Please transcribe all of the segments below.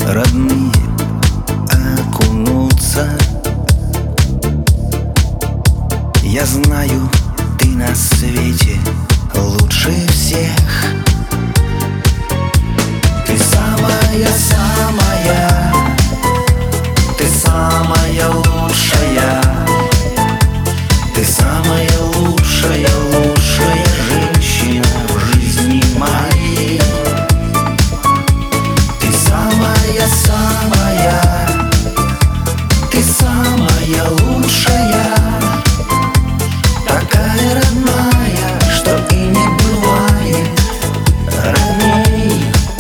родные окунутся. Я знаю, ты на свете лучше всех. Ты самая-самая, ты самая лучшая, ты самая лучшая, лучшая женщина в жизни моей. Ты самая-самая, ты самая лучшая, такая родная, что и не бывает родней.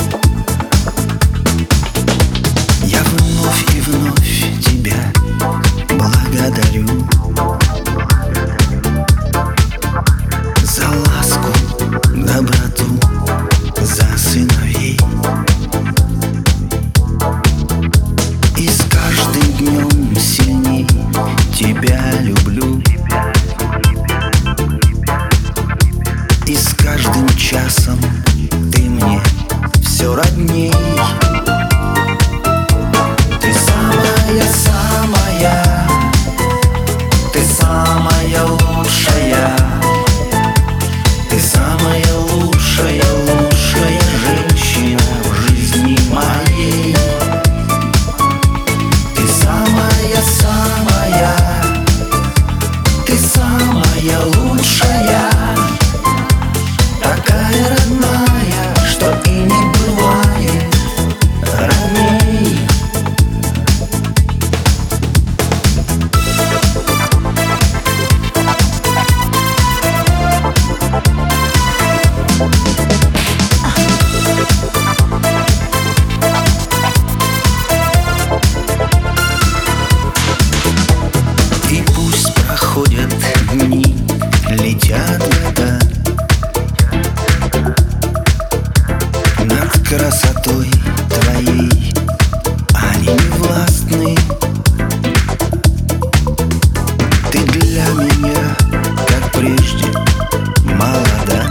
Я вновь и вновь тебя благодарю за ласку, доброту, за сыновей. И с каждым днем сильней тебя люблю, и с каждым часом ты мне все родней. Ты самая-самая, ты самая лучшая, ты самая лучшая, лучшая женщина в жизни моей. Ты самая-самая, ты самая лучшая, такая родная, что и не бывает родней. И пусть проходят дни, летят года, над красотой твоей они не властны. Ты для меня, как прежде, молода,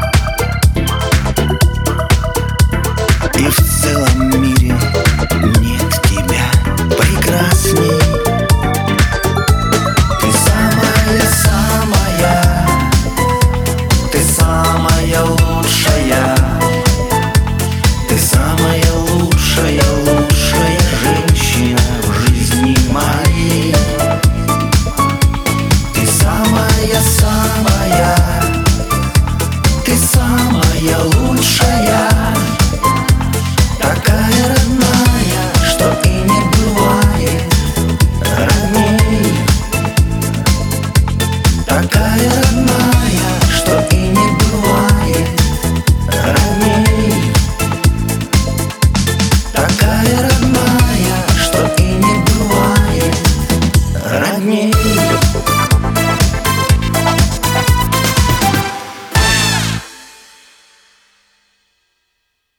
и в целом мире нет тебя прекрасней. Ты самая-самая, ты самая лучшая, ты самая лучшая, лучшая женщина в жизни моей. Ты самая-самая, ты самая лучшая,